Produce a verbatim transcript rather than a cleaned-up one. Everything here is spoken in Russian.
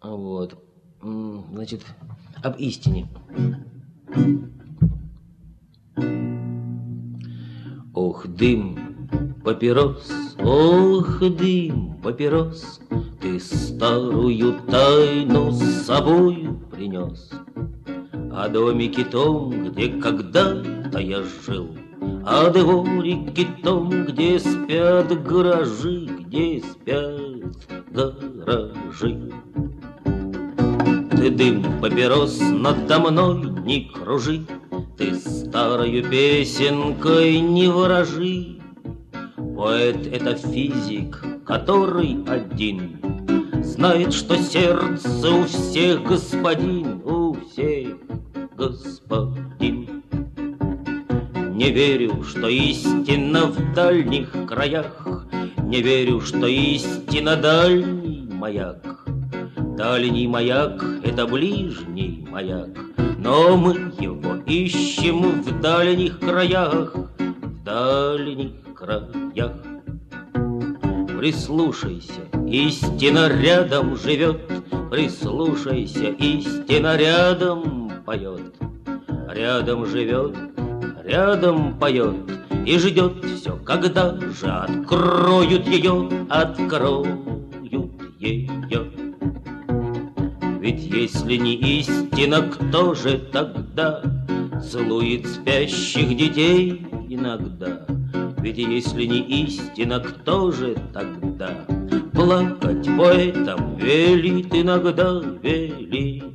Вот. Значит, об истине. Ох, дым, папирос, ох, дым, папирос, ты старую тайну с собою принес. О домике том, где когда-то я жил, о дворике том, где спят гаражи, где спят гаражи. Ты, дым, папирос, надо мной не кружи, ты старою песенкой не ворожи. Поэт — это физик, который один знает, что сердце у всех господин, у всех господин. Не верю, что истина в дальних краях, не верю, что истина дальний маяк. Дальний маяк — это ближний маяк, но мы его ищем в дальних краях, в дальних краях. Прислушайся, истина рядом живет, прислушайся, истина рядом поет. Рядом живет, рядом поет и ждет все, когда же откроют ее, откроют ее. Ведь если не истина, кто же тогда целует спящих детей иногда? Ведь если не истина, кто же тогда плакать поэтам велит иногда, велит?